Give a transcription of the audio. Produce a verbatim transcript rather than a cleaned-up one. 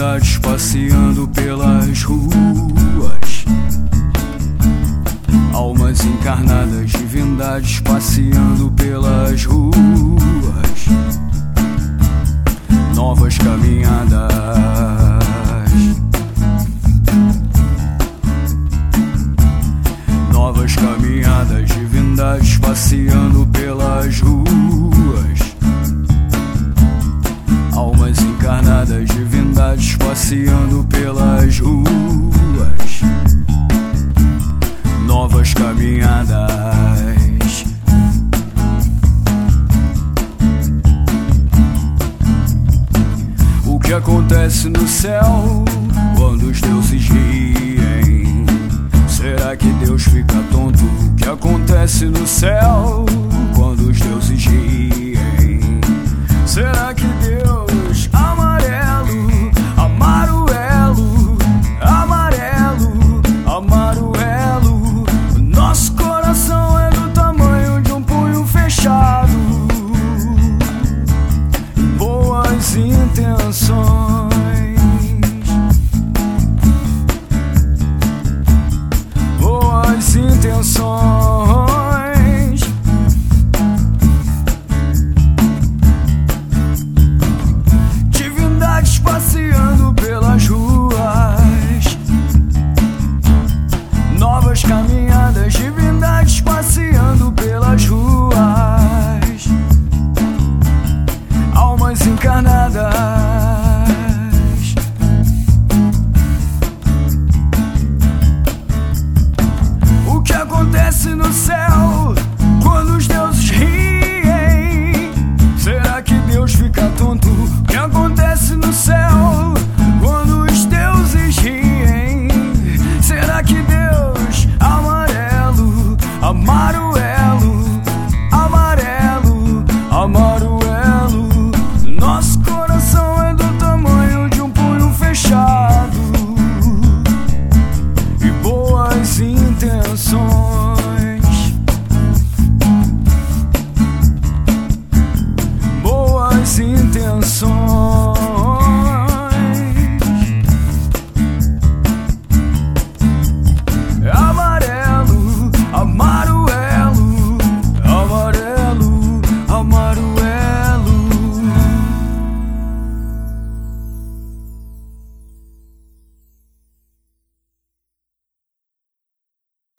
divindades passeando pelas ruas. Almas encarnadas, divindades passeando pelas ruas. Novas caminhadas, novas caminhadas, divindades passeando pelas ruas. Almas encarnadas, divindades passeando pelas ruas. Novas caminhadas. O que acontece no céu quando os deuses riem? Será que Deus fica tonto? O que acontece no céu quando os deuses riem? Será que